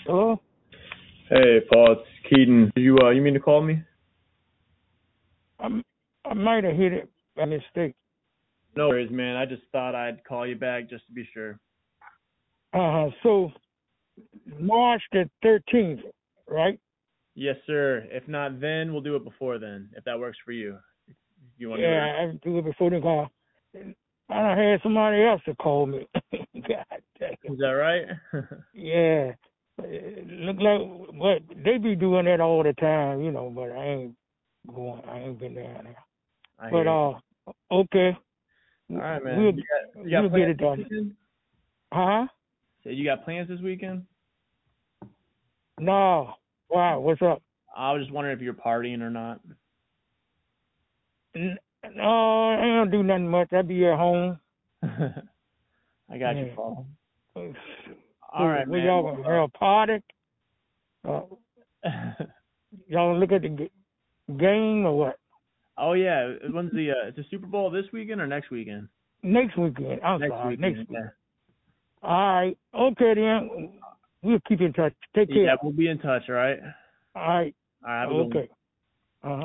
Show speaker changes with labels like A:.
A: Hello?
B: Hey, Paul, it's Keaton. You mean to call me?
A: I'm, I might have hit it by mistake.
B: No worries, man. I just thought I'd call you back just to be sure.
A: So March the 13th, right?
B: Yes, sir. If not then, we'll do it before then, if that works for you. You want to do it?
A: Yeah, I do it before the call. I done had somebody else to call me. God damn.
B: Is that right?
A: Yeah. Look like what they be doing that all the time, but I ain't going. I ain't been down there.
B: I
A: But
B: hear you.
A: okay,
B: All right,
A: we'll
B: man. You got
A: we'll get
B: plans
A: it
B: this
A: done.
B: weekend?
A: Huh?
B: So you got plans this weekend?
A: No. Wow. What's up?
B: I was just wondering if you're partying or not.
A: No, I ain't gonna do nothing much. I'll be at home.
B: I got you,
A: Yeah.
B: Paul. All
A: So,
B: right,
A: what
B: man.
A: y'all gonna have a party? Uh, y'all gonna look at the game or what?
B: Oh yeah, when's is the Super Bowl this weekend or next weekend?
A: Next weekend. I'm
B: Next
A: sorry, next
B: weekend,
A: week.
B: yeah.
A: All right. Okay then. We'll keep in touch. Take
B: Yeah,
A: care.
B: we'll be in touch, all right?
A: All right.
B: All right, have a good one.
A: Okay.